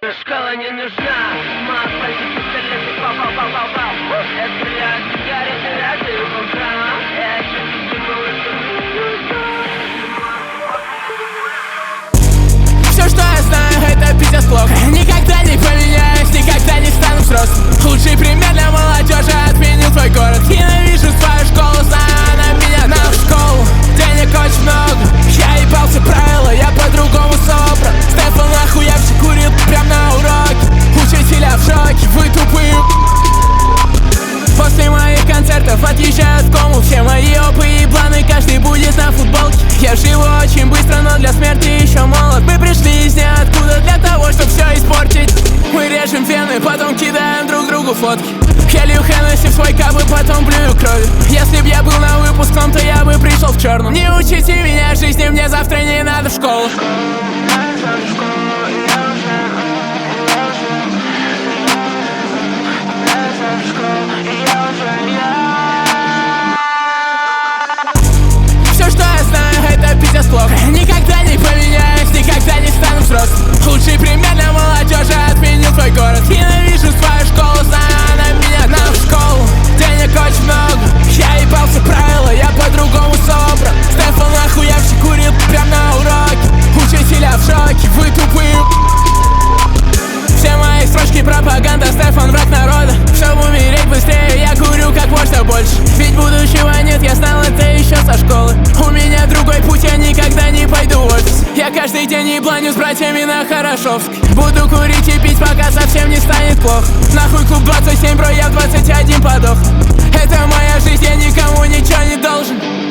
Шкала не нужна, мат, пальцы, пистолеты, пау-пау-пау-пау-пау. Я стреляю сигареты, радио по утрам. Я чуть-чуть Все, что я знаю, это пиздец плохо. Никогда не поменяюсь, никогда не стану взрослым. Лучший пример для молодежи отменил твой город. Ненавижу свою школу, знаю, она меня на школу. Денег очень много, я ебал все правила, я по-другому собран. Стефан охуевший курил прям на уроке. Учителя в шоке, вы тупые. После моих концертов отъезжают в кому. Все мои опы и планы, каждый будет на футболке. Я живу очень быстро, но для смерти еще молод. Мы пришли из ниоткуда для того, чтобы все испортить. Мы режем вены, потом кидаем друг другу фотки. Я лью Хеннесси в свой кап и потом блюю кровью. Если б я был на выпускном, то я бы пришел в черном. Не учите меня жизни, мне завтра не надо в школу. Все, что я знаю, это пиздец плохо. Никогда не поменяюсь, никогда не стану взрослым. Лучший пример для молодежи отменил твой город. Ненавижу свою школу, знаю, она меня на школу. Денег очень много, я ебал все правила, я по-другому собран. Стефан охуевший курил прям на уроке. Учителя в шоке, вы тупые. Все мои строчки пропаганда, Стефан враг народа. Чтобы умереть быстрее, я курю как можно больше. Ведь будущего нет, я знал это еще со школы. У меня другой путь, я никогда не пойду в офис. Я каждый день ебланю с братьями на Хорошовске. Буду курить и пить, пока совсем не станет плохо. Нахуй клуб 27, бро, я в 21 подох. Это моя жизнь, я никому ничего не должен.